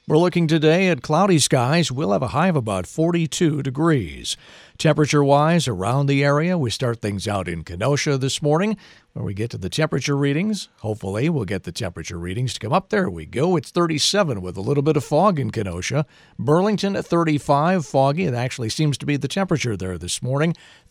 We're looking today at cloudy skies. We'll have a high of about 42 degrees. Temperature-wise, around the area, we start things out in Kenosha this morning. When we get to the temperature readings, hopefully we'll get the temperature readings to come up. There we go. It's 37 with a little bit of fog in Kenosha. Burlington at 35, foggy. It actually seems to be the temperature there this morning.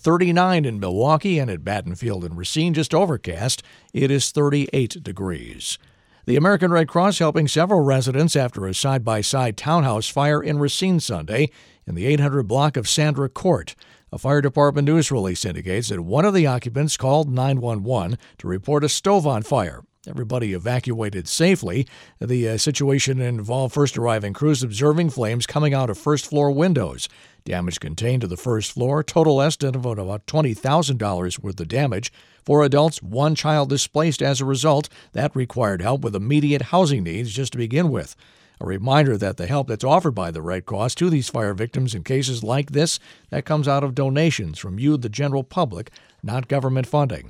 39 in Milwaukee, and at Battenfield and Racine, just overcast. It is 38 degrees. The American Red Cross helping several residents after a side-by-side townhouse fire in Racine Sunday in the 800 block of Sandra Court. A fire department news release indicates that one of the occupants called 911 to report a stove on fire. Everybody evacuated safely. The situation involved first arriving crews observing flames coming out of first-floor windows. Damage contained to the first floor, total estimate of about $20,000 worth of damage. 4 adults, 1 child displaced as a result. That required help with immediate housing needs just to begin with. A reminder that the help that's offered by the Red Cross to these fire victims in cases like this, that comes out of donations from you, the general public, not government funding.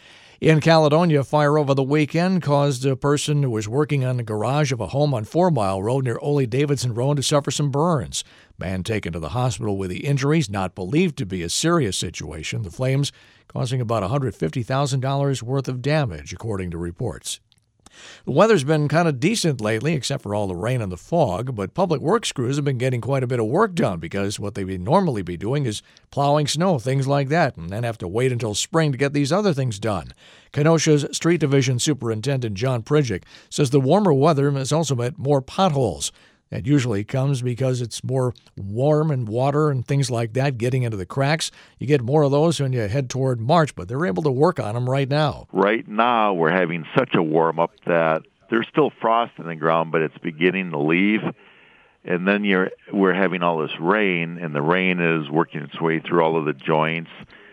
In Caledonia, fire over the weekend caused a person who was working on the garage of a home on 4 Mile Road near Ole Davidson Road to suffer some burns. Man taken to the hospital with the injuries, not believed to be a serious situation. The flames causing about $150,000 worth of damage, according to reports. The weather's been kind of decent lately, except for all the rain and the fog, but public works crews have been getting quite a bit of work done because what they would normally be doing is plowing snow, things like that, and then have to wait until spring to get these other things done. Kenosha's Street Division Superintendent John Pridgick says the warmer weather has also meant more potholes. That usually comes because it's more warm and water and things like that getting into the cracks. You get more of those when you head toward March, but they're able to work on them right now. Right now, we're having such a warm-up that there's still frost in the ground, but it's beginning to leave. And then we're having all this rain, and the rain is working its way through all of the joints.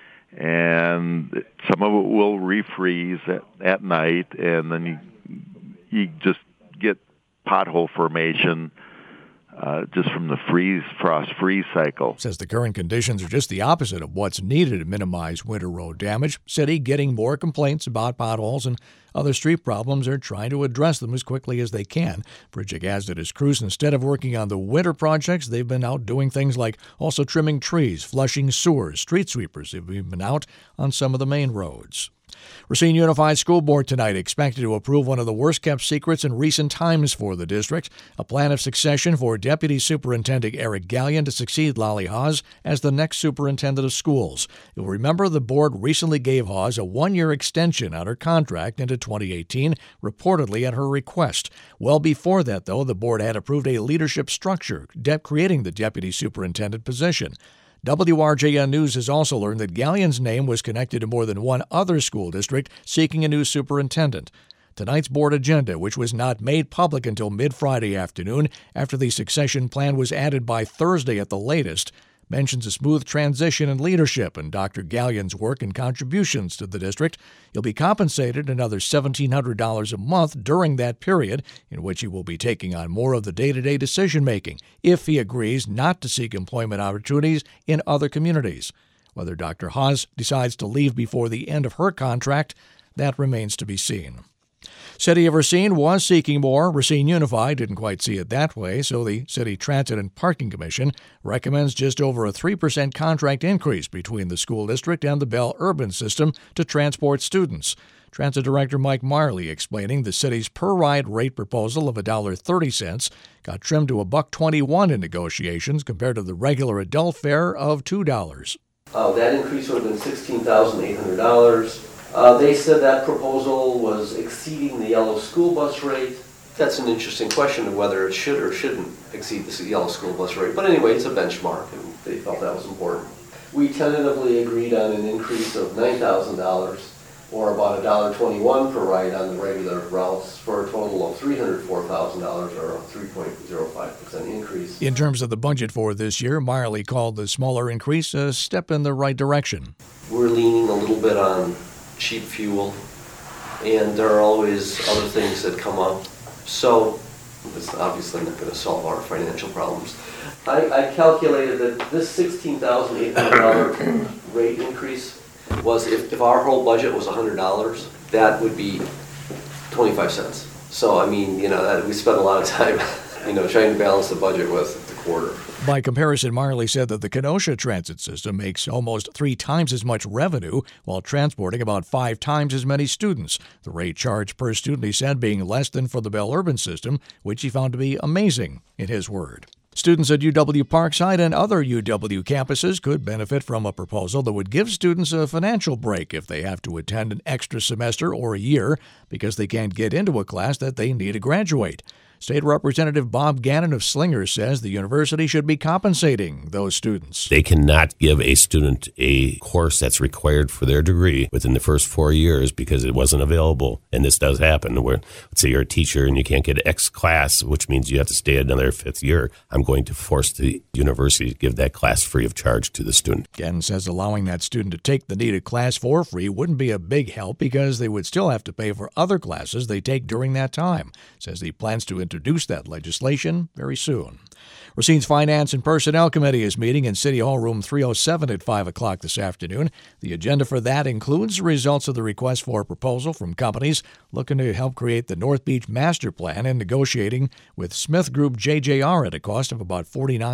And some of it will refreeze at night, and then you just get pothole formation just from the frost-freeze cycle. Says the current conditions are just the opposite of what's needed to minimize winter road damage. City getting more complaints about potholes and other street problems are trying to address them as quickly as they can. Pridgick adds that his crews, instead of working on the winter projects, they've been out doing things like also trimming trees, flushing sewers, street sweepers. They've been out on some of the main roads. Racine Unified School Board tonight expected to approve one of the worst-kept secrets in recent times for the district, a plan of succession for Deputy Superintendent Eric Gallion to succeed Lolly Haas as the next superintendent of schools. You'll remember the board recently gave Haas a 1-year extension on her contract into 2018, reportedly at her request. Well before that, though, the board had approved a leadership structure creating the deputy superintendent position. WRJN News has also learned that Gallion's name was connected to more than one other school district seeking a new superintendent. Tonight's board agenda, which was not made public until mid-Friday afternoon after the succession plan was added by Thursday at the latest, mentions a smooth transition in leadership and Dr. Gallion's work and contributions to the district. He'll be compensated another $1,700 a month during that period, in which he will be taking on more of the day-to-day decision-making if he agrees not to seek employment opportunities in other communities. Whether Dr. Haas decides to leave before the end of her contract, that remains to be seen. City of Racine was seeking more. Racine Unified didn't quite see it that way, so the City Transit and Parking Commission recommends just over a 3% contract increase between the school district and the Bell Urban System to transport students. Transit Director Mike Marley explaining the city's per-ride rate proposal of $1.30 got trimmed to $1.21 in negotiations compared to the regular adult fare of $2. That increase would have been $16,800. They said that proposal was exceeding the yellow school bus rate. That's an interesting question of whether it should or shouldn't exceed the yellow school bus rate. But anyway, it's a benchmark, and they felt that was important. We tentatively agreed on an increase of $9,000, or about $1.21 per ride on the regular routes, for a total of $304,000, or a 3.05% increase. In terms of the budget for this year, Marley called the smaller increase a step in the right direction. We're leaning a little bit on cheap fuel, and there are always other things that come up. So it's obviously not going to solve our financial problems. I calculated that this $16,800 rate increase was, if our whole budget was $100, that would be 25 cents. So, I mean, we spend a lot of time trying to balance the budget with the quarter. By comparison, Marley said that the Kenosha transit system makes almost 3 times as much revenue while transporting about 5 times as many students. The rate charged per student, he said, being less than for the Bell Urban system, which he found to be amazing, in his word. Students at UW Parkside and other UW campuses could benefit from a proposal that would give students a financial break if they have to attend an extra semester or a year because they can't get into a class that they need to graduate. State Representative Bob Gannon of Slinger says the university should be compensating those students. They cannot give a student a course that's required for their degree within the first 4 years because it wasn't available. And this does happen where, let's say you're a teacher and you can't get X class, which means you have to stay another 5th year. I'm going to force the university to give that class free of charge to the student. Gannon says allowing that student to take the needed class for free wouldn't be a big help because they would still have to pay for other classes they take during that time. Says he plans to introduce that legislation very soon. Racine's Finance and Personnel Committee is meeting in City Hall Room 307 at 5 o'clock this afternoon. The agenda for that includes the results of the request for a proposal from companies looking to help create the North Beach Master Plan and negotiating with Smith Group JJR at a cost of about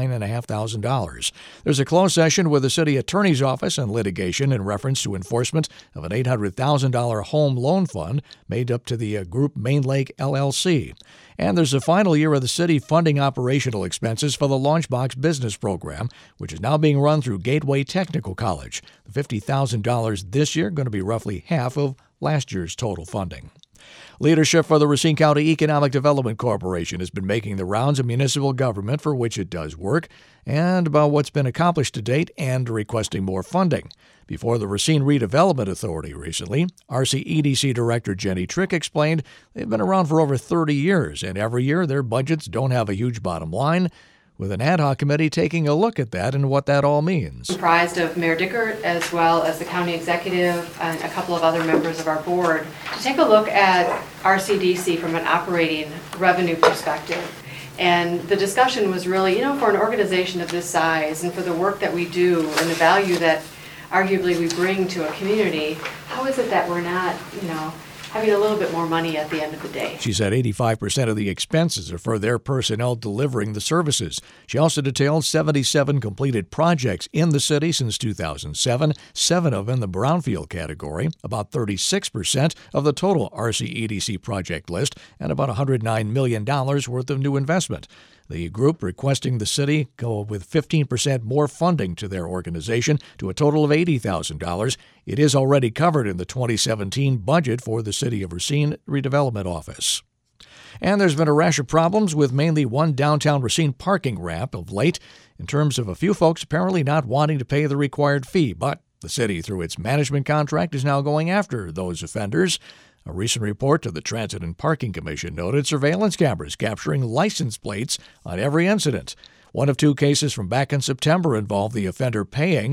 $49,500. There's a closed session with the city attorney's office on litigation in reference to enforcement of an $800,000 home loan fund made up to the group Main Lake LLC. And there's a final year of the city funding operational expenses for the Launchbox business program, which is now being run through Gateway Technical College. The $50,000 this year going to be roughly half of last year's total funding. Leadership for the Racine County Economic Development Corporation has been making the rounds of municipal government for which it does work and about what's been accomplished to date and requesting more funding. Before the Racine Redevelopment Authority recently, RCEDC Director Jenny Trick explained they've been around for over 30 years, and every year their budgets don't have a huge bottom line, with an ad hoc committee taking a look at that and what that all means. Comprised of Mayor Dickert as well as the county executive and a couple of other members of our board to take a look at RCDC from an operating revenue perspective. And the discussion was really, for an organization of this size and for the work that we do and the value that arguably we bring to a community, how is it that we're not, having a little bit more money at the end of the day? She said 85% of the expenses are for their personnel delivering the services. She also detailed 77 completed projects in the city since 2007, 7 of them in the brownfield category, about 36% of the total RCEDC project list, and about $109 million worth of new investment. The group requesting the city go with 15% more funding to their organization to a total of $80,000. It is already covered in the 2017 budget for the City of Racine Redevelopment Office. And there's been a rash of problems with mainly one downtown Racine parking ramp of late in terms of a few folks apparently not wanting to pay the required fee, but the city, through its management contract, is now going after those offenders. A recent report to the Transit and Parking Commission noted surveillance cameras capturing license plates on every incident. One of 2 cases from back in September involved the offender paying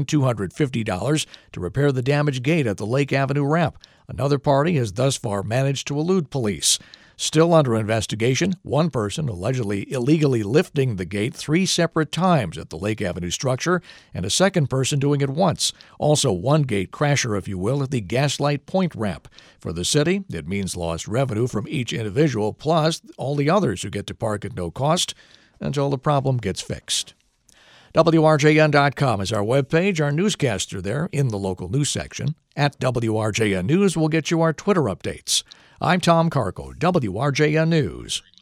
$250 to repair the damaged gate at the Lake Avenue ramp. Another party has thus far managed to elude police. Still under investigation, one person allegedly illegally lifting the gate 3 separate times at the Lake Avenue structure, and a second person doing it once. Also, one gate crasher, if you will, at the Gaslight Point ramp. For the city, it means lost revenue from each individual, plus all the others who get to park at no cost until the problem gets fixed. WRJN.com is our webpage. Our newscasts are there in the local news section. At WRJN News, we'll get you our Twitter updates. I'm Tom Carco, WRJN News.